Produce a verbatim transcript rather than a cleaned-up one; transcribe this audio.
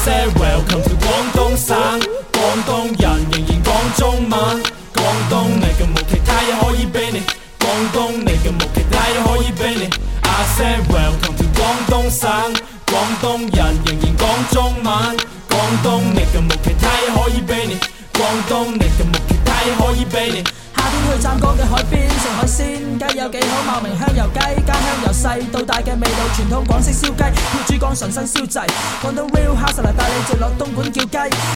said welcome to 廣東省，廣東人仍然講中文。廣東你嘅冇其他嘢可以俾你，廣東你嘅冇其他嘢可以俾你。I said welcome to 廣東省，廣東人仍然講中文。廣東你嘅冇其他嘢可以俾你，廣東你嘅冇其他嘢可以俾你。 夏天去湛江嘅海邊食海鮮，雞有幾好，茂名香油雞，家鄉由細到大嘅味道，傳統廣式燒雞，要珠江純新燒製，廣東 real hustler 帶你直落東莞叫雞。